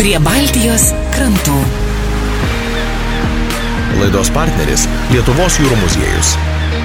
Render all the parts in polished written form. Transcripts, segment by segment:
Prie Baltijos krantų. Laidos partneris Lietuvos jūrų muziejus.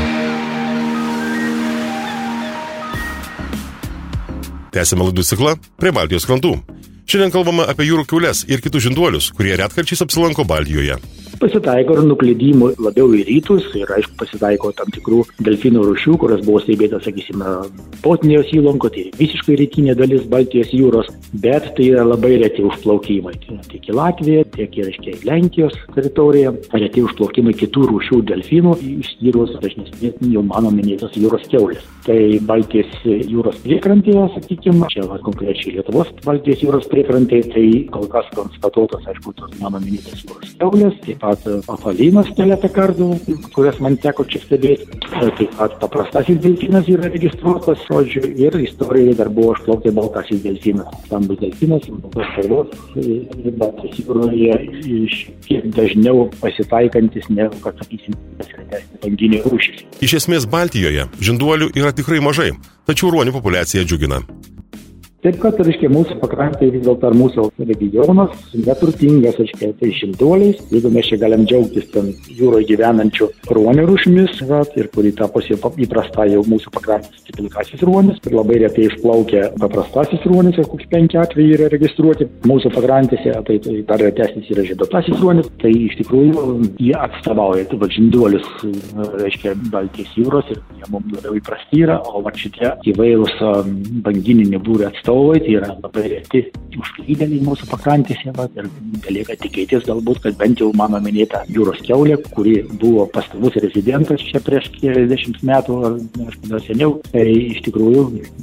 Tęsime laidų ciklą Prie Baltijos krantų. Šiandien kalbame apie jūrų kiaules ir kitus žinduolius, kurie retkarčiais apsilanko Baltijoje. Pasitaiko ir nuklydimų labiau į rytus ir, aišku, pasitaiko tam tikrų delfinų rūšių, kurios buvo stebėtos, sakysime, Botnijos įlanko, tai visiškai rytinė dalis Baltijos jūros, bet tai yra labai reti užplaukimai. Tiek į Latviją, tiek ir į Lenkijos teritoriją, reti užplaukimai kitų rūšių delfinų, išskyrus dažnesnės jau mano minėtos jūros kiaulės. Tai Baltijos jūros priekrantėje, sakykime, čia konkrečiai Lietuvos Baltijos jūros priekrantėje, tai kol kas konstatuotos, aišku, tos mano minėtos jūros kiaulės, taip pat apalinas keletą kartų, kurias man teko čia stebėti. Taip pat paprastasis delfinas yra registruotas, žodžiu, ir istorijoje dar buvo išplaukti baltasis delfinas. Stambus delfinas, baltos spalvos, Baltijos jūroje kiek dažniau pasitaikantis, negu, kad sakysim, retesnė banginė rūšis. Iš esmės Baltijoje žinduolių yra tikrai mažai, tačiau ruonių populiacija džiugina. Taip kad, reiškia, mūsų pakrantė vis dėlto mūsų regionas neturtingas, reiškia, tai žinduoliais. Jeigu mes čia galim džiaugtis ten jūroje gyvenančių ruonių rūšimis, ir kuri tapusi įprasta jau mūsų pakrantės pilkasis ruonis, ir labai retai išplaukia paprastasis ruonis, ir koks 5 atvejai yra registruoti mūsų pakrantėse, tai dar retesnis yra žieduotasis ruonis. Tai iš tikrųjų jie atstovauja žinduolius, reiškia, Baltijos jūros ir jie mums labiau įprasti yra, o šitie įvairūs bangininių būrių atstovai, tai yra labai reti užklydėliai mūsų pakrantėse, ir belieka tikėtis galbūt, kad bent jau mano minėta jūros kiaulė, kuri buvo pastovus rezidentas čia prieš keliasdešimt metų, ar kažkada seniau, tai iš tikrųjų,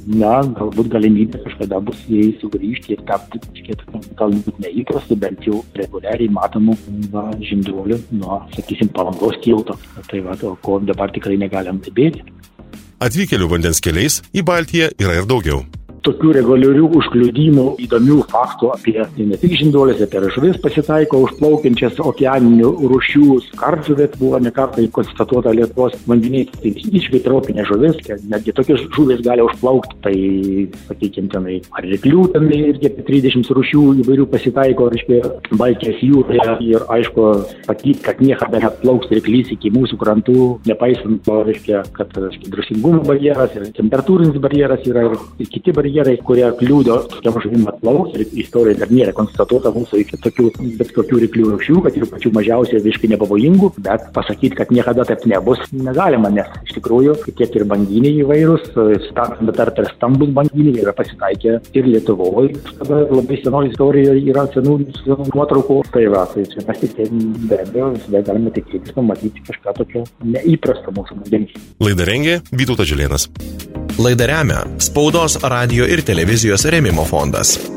galbūt galimybė kažkada bus jai sugrįžti ir tapti galbūt neįprastų, bent jau reguliariai matomų žinduolių nuo, sakysim, Palangos tilto. Tai o ko dabar tikrai negalim stebėti. Atvykėlių vandens keliais į Baltiją yra ir daugiau. Tokių reguliarių užkliudimų, įdomių faktų apie ne tik žinduolės, apie žuvis pasitaiko užplaukiančias okeaninių rūšių. Skardžuvė buvo ne kartą konstatuota Lietuvos vandenyje, tai visiškai tropinė žuvis, netgi tokios žuvis gali užplaukti, tai, sakykime, tenai ar ryklių, ten irgi apie 30 rūšių įvairių pasitaiko, reiškia, Baltijos jūroje ir, aišku, sakyti, kad niekada neatplauks ryklys iki mūsų krantų, nepaisant to, reiškia, kad drusingumo barjeras ir temperatūrinis barjeras yra ir kiti barjerai, kurie kliūdo tokiam žuvim atplauks, ir istorija dar nėra konstatuota mūsų iki tokių bet kokių ryklių rūšių, kad ir pačių mažiausiai visiškai nepavojingų, bet pasakyti, kad niekada taip nebus, negalima, nes iš tikrųjų tiek ir banginiai įvairūs, bet ar per stambus banginiai yra pasitaikę ir Lietuvoje, kada labai senoji istorija yra senų nuotraukų, tai čia mes tik be abejo visada galime tikėtis pamatyti kažką tokio neįprasto mūsų vandenyje. Laidą rengė Vytautas Žilėnas. Laidą remia Spaudos, radijo ir televizijos rėmimo fondas.